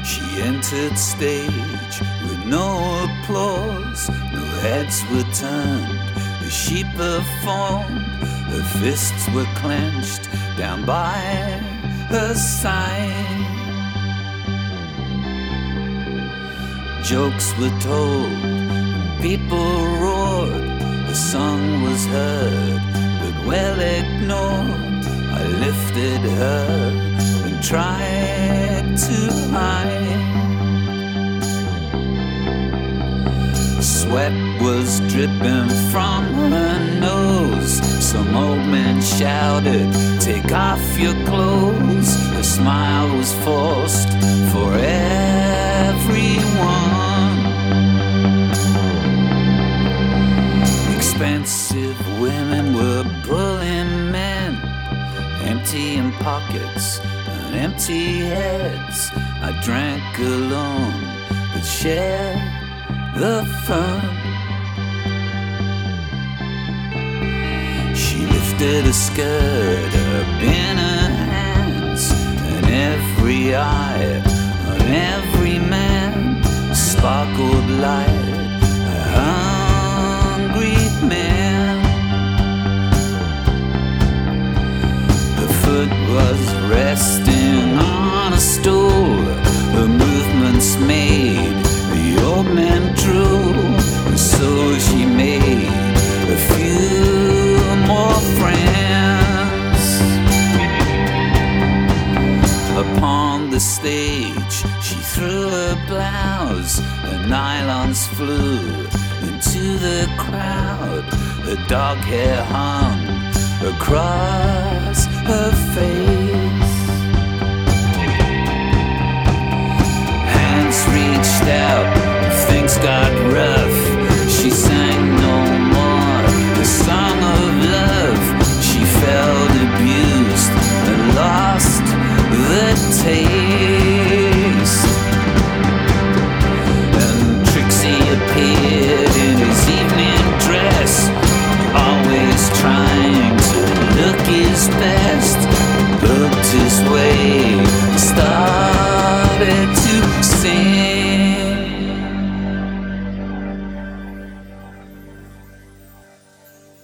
She entered stage with no applause, no heads were turned as she performed. Her fists were clenched down by her side. Jokes were told, people roared, the song was heard, but well ignored. I lifted her and tried to hide. Sweat was dripping from her nose. Some old man shouted, "Take off your clothes." Her smile was forced for everyone. Expensive women were pulling men, empty in pockets and empty heads. I drank alone, but shared the fun. She lifted a skirt up in her hands, and every eye on every man sparkled like a hungry man. Her foot was resting on a stool, her movements made the old man drool, and so she made a few more friends. Upon the stage, she threw her blouse, her nylons flew into the crowd, her dark hair hung across her face. Hands reached out, things got rough. She sang no more the song of love. She felt abused and lost the taste. And Trixie appeared in his evening dress, always trying to look his best. Looked his way